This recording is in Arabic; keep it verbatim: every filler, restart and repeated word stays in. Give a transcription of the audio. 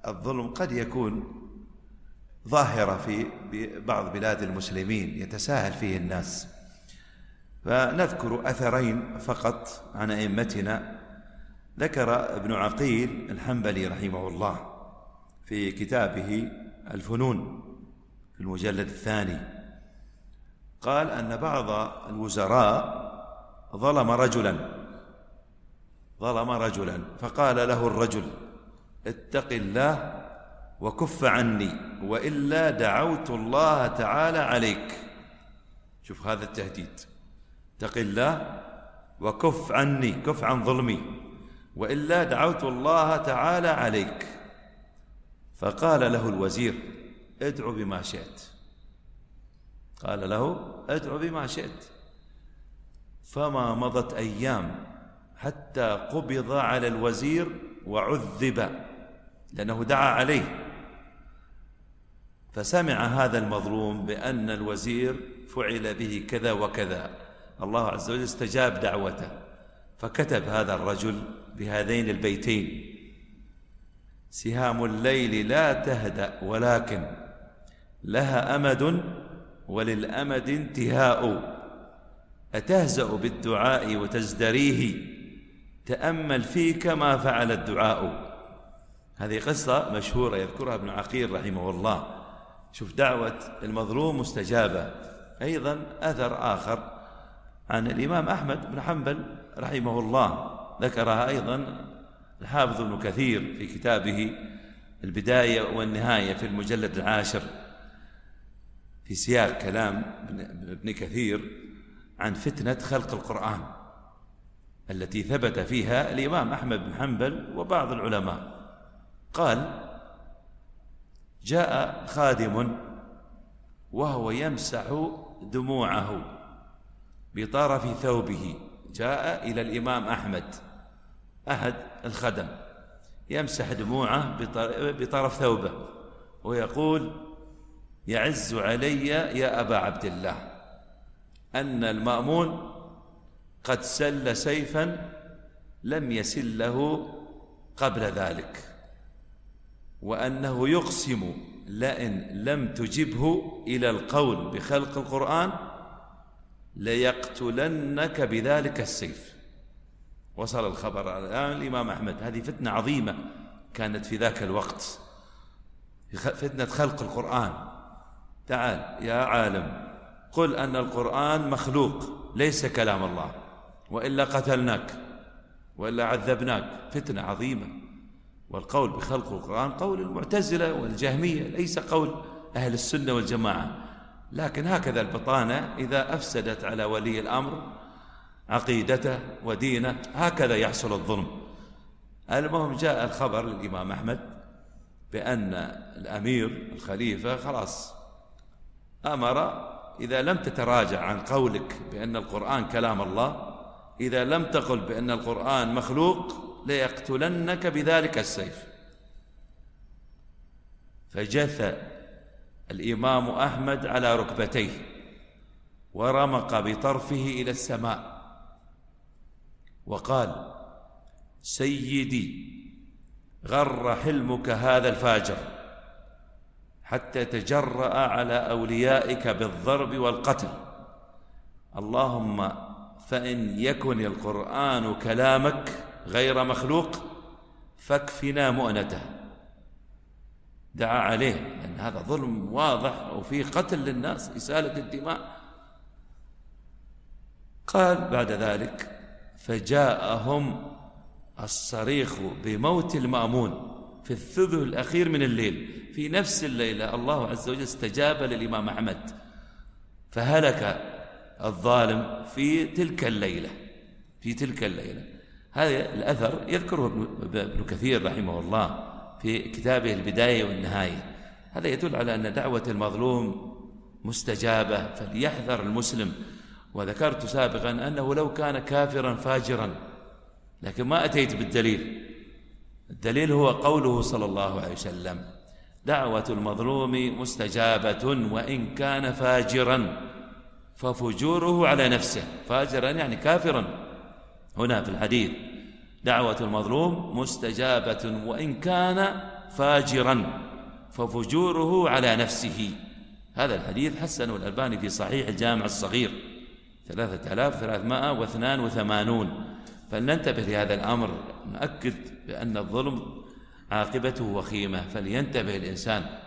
الظلم قد يكون ظاهرة في بعض بلاد المسلمين يتساهل فيه الناس، فنذكر أثرين فقط عن أئمتنا. ذكر ابن عقيل الحنبلي رحمه الله في كتابه الفنون في المجلد الثاني، قال أن بعض الوزراء ظلم رجلا ظلم رجلا فقال له الرجل: اتق الله وكف عني وإلا دعوت الله تعالى عليك. شوف هذا التهديد، اتق الله وكف عني، كف عن ظلمي، وإلا دعوت الله تعالى عليك. فقال له الوزير: ادعو بما شئت. قال له: ادعو بما شئت. فما مضت أيام حتى قبض على الوزير وعذب لأنه دعا عليه. فسمع هذا المظلوم بأن الوزير فعل به كذا وكذا، الله عز وجل استجاب دعوته، فكتب هذا الرجل بهذين البيتين: سهام الليل لا تهدأ ولكن لها أمد وللأمد انتهاء، أتهزأ بالدعاء وتزدريه، تأمل فيك ما فعل الدعاء. هذه قصة مشهورة يذكرها ابن عقيل رحمه الله. شوف دعوة المظلوم مستجابة. أيضا أثر آخر عن الإمام أحمد بن حنبل رحمه الله، ذكرها أيضا الحافظ ابن كثير في كتابه البداية والنهاية في المجلد العاشر، في سياق كلام ابن كثير عن فتنة خلق القرآن التي ثبت فيها الإمام أحمد بن حنبل وبعض العلماء. قال: جاء خادم وهو يمسح دموعه بطرف ثوبه. جاء إلى الإمام أحمد أحد الخدم يمسح دموعه بطرف ثوبه ويقول: يعز علي يا أبا عبد الله أن المأمون قد سل سيفا لم يسله قبل ذلك، وأنه يقسم لئن لم تجبه إلى القول بخلق القرآن ليقتلنك بذلك السيف. وصل الخبر الآن الإمام أحمد. هذه فتنة عظيمة كانت في ذاك الوقت، فتنة خلق القرآن. تعال يا عالم قل أن القرآن مخلوق ليس كلام الله، وإلا قتلناك وإلا عذبناك. فتنة عظيمة. والقول بخلق القرآن قول المعتزلة والجهمية، ليس قول أهل السنة والجماعة. لكن هكذا البطانة إذا أفسدت على ولي الأمر عقيدته ودينه هكذا يحصل الظلم. المهم جاء الخبر للإمام أحمد بأن الأمير الخليفة خلاص أمر: إذا لم تتراجع عن قولك بأن القرآن كلام الله، إذا لم تقل بأن القرآن مخلوق ليقتلنك بذلك السيف. فجث الإمام أحمد على ركبتيه ورمق بطرفه إلى السماء وقال: سيدي غر حلمك هذا الفاجر حتى تجرأ على أوليائك بالضرب والقتل، اللهم فإن يكن القرآن كلامك غير مخلوق فاكفنا مؤنته. دعا عليه لأن هذا ظلم واضح وفيه قتل للناس، إسالة الدماء. قال بعد ذلك: فجاءهم الصريخ بموت المأمون في الثلث الأخير من الليل. في نفس الليلة الله عز وجل استجاب للإمام أحمد، فهلك الظالم في تلك الليلة في تلك الليلة هذا الأثر يذكره ابن كثير رحمه الله في كتابه البداية والنهاية. هذا يدل على أن دعوة المظلوم مستجابة، فليحذر المسلم. وذكرت سابقا أنه لو كان كافرا فاجرا، لكن ما أتيت بالدليل. الدليل هو قوله صلى الله عليه وسلم: دعوة المظلوم مستجابة وإن كان فاجرا ففجوره على نفسه. فاجرا يعني كافرا. هنا في الحديث دعوة المظلوم مستجابة وإن كان فاجرا ففجوره على نفسه. هذا الحديث حسنه الألباني في صحيح الجامع الصغير ثلاثة آلاف وثلاثمائة واثنين وثمانون. فلننتبه لهذا الأمر، نؤكد بأن الظلم عاقبته وخيمة، فلينتبه الإنسان